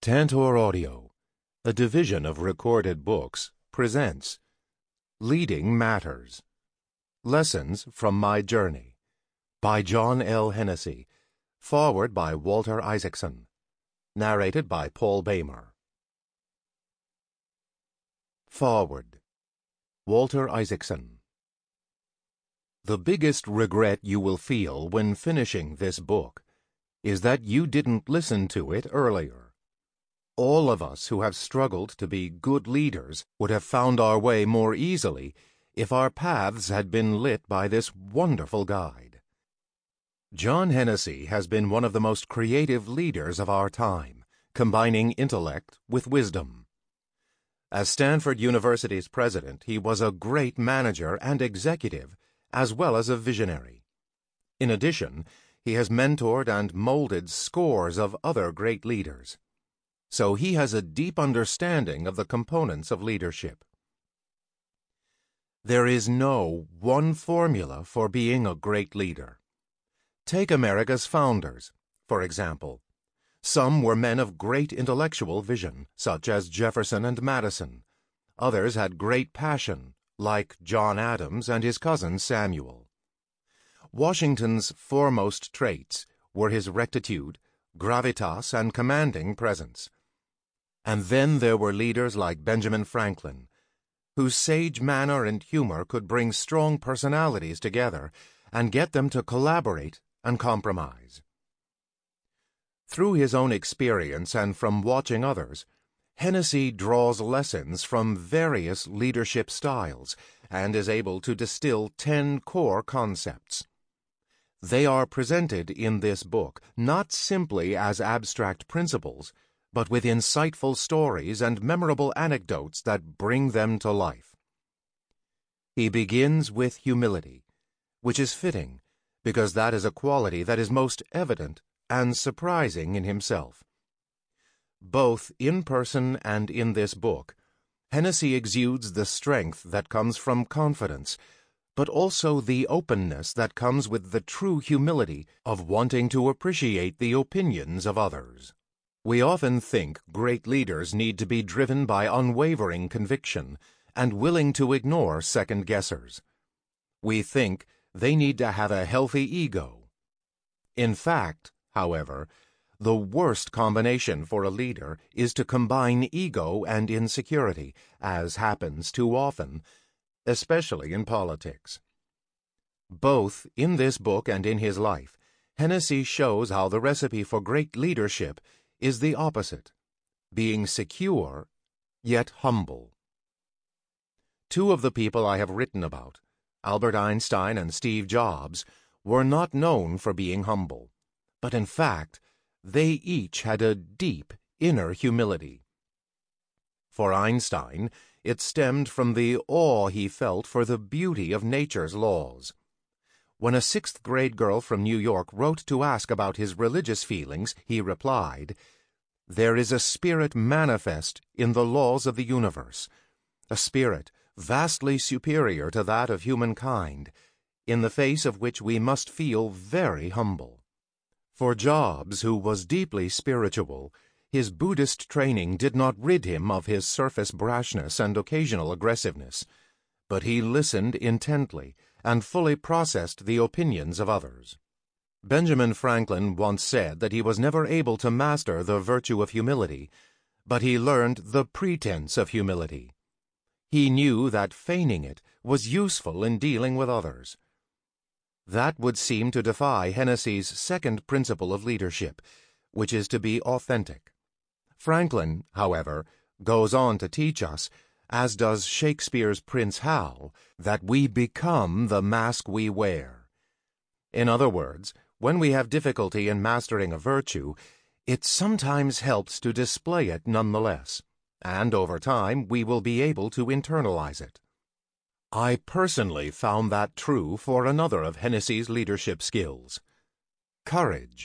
Tantor Audio, a division of Recorded Books, presents Leading Matters. Lessons from My Journey by John L. Hennessy, foreword by Walter Isaacson, narrated by Paul Boehmer. Foreword. Walter Isaacson. The biggest regret you will feel when finishing this book is that you didn't listen to it earlier. All of us who have struggled to be good leaders would have found our way more easily if our paths had been lit by this wonderful guide. John Hennessy has been one of the most creative leaders of our time, combining intellect with wisdom. As Stanford University's president, he was a great manager and executive, as well as a visionary. In addition, he has mentored and molded scores of other great leaders. So he has a deep understanding of the components of leadership. There is no one formula for being a great leader. Take America's founders, for example. Some were men of great intellectual vision, such as Jefferson and Madison. Others had great passion, like John Adams and his cousin Samuel. Washington's foremost traits were his rectitude, gravitas, and commanding presence. And then there were leaders like Benjamin Franklin, whose sage manner and humor could bring strong personalities together and get them to collaborate and compromise. Through his own experience and from watching others, Hennessy draws lessons from various leadership styles and is able to distill 10 core concepts. They are presented in this book not simply as abstract principles, but with insightful stories and memorable anecdotes that bring them to life. He begins with humility, which is fitting, because that is a quality that is most evident and surprising in himself. Both in person and in this book, Hennessy exudes the strength that comes from confidence, but also the openness that comes with the true humility of wanting to appreciate the opinions of others. We often think great leaders need to be driven by unwavering conviction and willing to ignore second-guessers. We think they need to have a healthy ego. In fact, however, the worst combination for a leader is to combine ego and insecurity, as happens too often, especially in politics. Both in this book and in his life, Hennessy shows how the recipe for great leadership is the opposite, being secure, yet humble. Two of the people I have written about, Albert Einstein and Steve Jobs, were not known for being humble, but in fact, they each had a deep inner humility. For Einstein, it stemmed from the awe he felt for the beauty of nature's laws. When a sixth-grade girl from New York wrote to ask about his religious feelings, he replied, "There is a spirit manifest in the laws of the universe, a spirit vastly superior to that of humankind, in the face of which we must feel very humble." For Jobs, who was deeply spiritual, his Buddhist training did not rid him of his surface brashness and occasional aggressiveness, but he listened intently and fully processed the opinions of others. Benjamin Franklin once said that he was never able to master the virtue of humility, but he learned the pretense of humility. He knew that feigning it was useful in dealing with others. That would seem to defy Hennessy's second principle of leadership, which is to be authentic. Franklin, however, goes on to teach us, as does Shakespeare's Prince Hal, that we become the mask we wear. In other words, when we have difficulty in mastering a virtue, it sometimes helps to display it nonetheless, and over time we will be able to internalize it. I personally found that true for another of Hennessy's leadership skills: courage.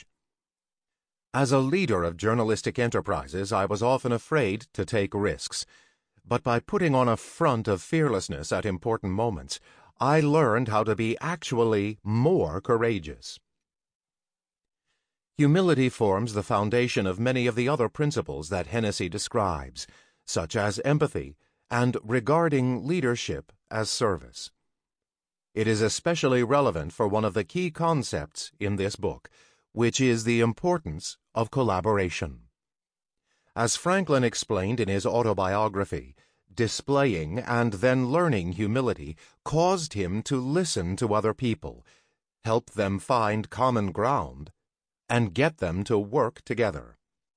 As a leader of journalistic enterprises, I was often afraid to take risks, but by putting on a front of fearlessness at important moments, I learned how to be actually more courageous. Humility forms the foundation of many of the other principles that Hennessy describes, such as empathy and regarding leadership as service. It is especially relevant for one of the key concepts in this book, which is the importance of collaboration. As Franklin explained in his autobiography, displaying and then learning humility caused him to listen to other people, help them find common ground, and get them to work together.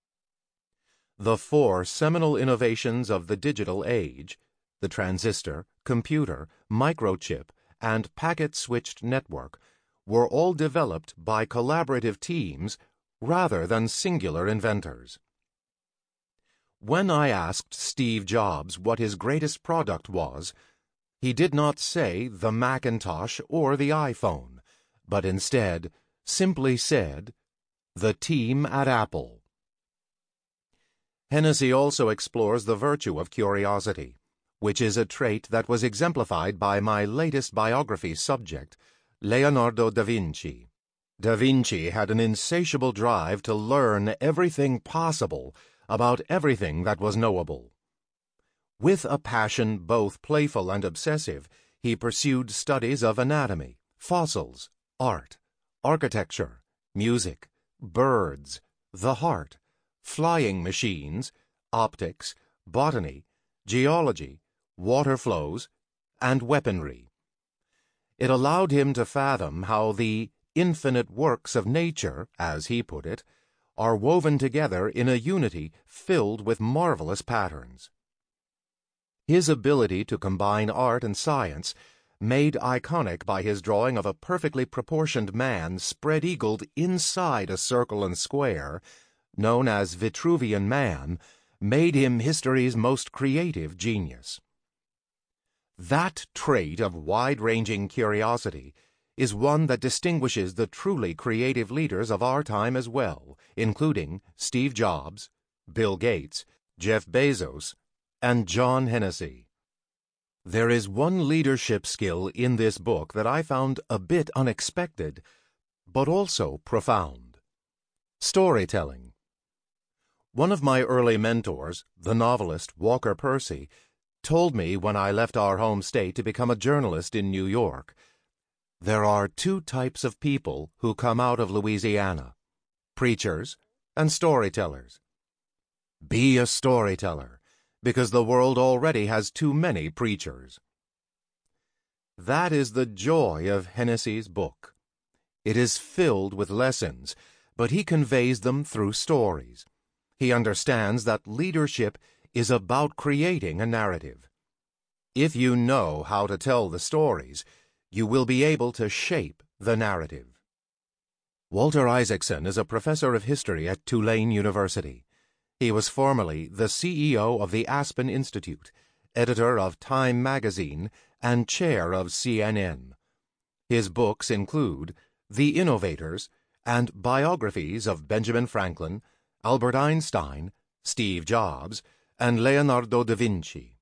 The four seminal innovations of the digital age, the transistor, computer, microchip, and packet-switched network, were all developed by collaborative teams rather than singular inventors. When I asked Steve Jobs what his greatest product was, he did not say the Macintosh or the iPhone, but instead simply said, "The team at Apple." Hennessy also explores the virtue of curiosity, which is a trait that was exemplified by my latest biography subject, Leonardo da Vinci. Da Vinci had an insatiable drive to learn everything possible about everything that was knowable. With a passion both playful and obsessive, he pursued studies of anatomy, fossils, art, architecture, music, birds, the heart, flying machines, optics, botany, geology, water flows, and weaponry. It allowed him to fathom how the infinite works of nature, as he put it, are woven together in a unity filled with marvelous patterns. His ability to combine art and science, made iconic by his drawing of a perfectly proportioned man spread-eagled inside a circle and square, known as Vitruvian Man, made him history's most creative genius. That trait of wide-ranging curiosity is one that distinguishes the truly creative leaders of our time as well, including Steve Jobs, Bill Gates, Jeff Bezos, and John Hennessy. There is one leadership skill in this book that I found a bit unexpected, but also profound: storytelling. One of my early mentors, the novelist Walker Percy, told me when I left our home state to become a journalist in New York, "There are two types of people who come out of Louisiana: preachers and storytellers. Be a storyteller, because the world already has too many preachers." That is the joy of Hennessy's book. It is filled with lessons, but he conveys them through stories. He understands that leadership is about creating a narrative. If you know how to tell the stories, you will be able to shape the narrative. Walter Isaacson is a professor of history at Tulane University. He was formerly the CEO of the Aspen Institute, editor of Time magazine, and chair of CNN. His books include The Innovators and biographies of Benjamin Franklin, Albert Einstein, Steve Jobs, and Leonardo da Vinci.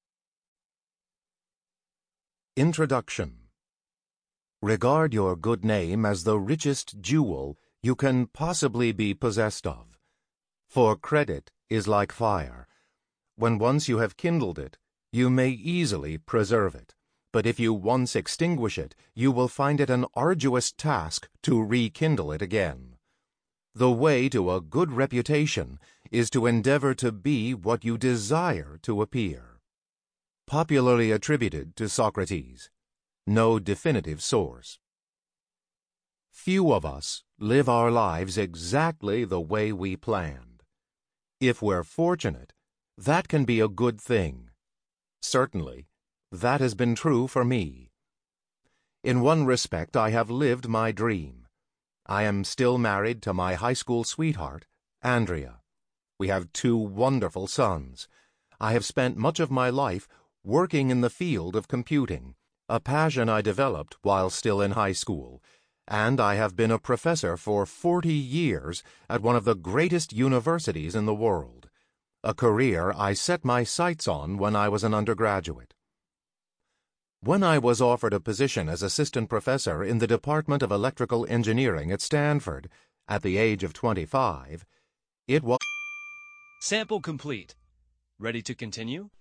Introduction. Regard your good name as the richest jewel you can possibly be possessed of. For credit is like fire. When once you have kindled it, you may easily preserve it. But if you once extinguish it, you will find it an arduous task to rekindle it again. The way to a good reputation is to endeavor to be what you desire to appear. Popularly attributed to Socrates. No definitive source. Few of us live our lives exactly the way we planned. If we're fortunate, that can be a good thing. Certainly, that has been true for me. In one respect, I have lived my dream. I am still married to my high school sweetheart, Andrea. We have 2 wonderful sons. I have spent much of my life working in the field of computing, a passion I developed while still in high school, and I have been a professor for 40 years at one of the greatest universities in the world, a career I set my sights on when I was an undergraduate. When I was offered a position as assistant professor in the Department of Electrical Engineering at Stanford, At the age of 25, it was... Sample complete. Ready to continue?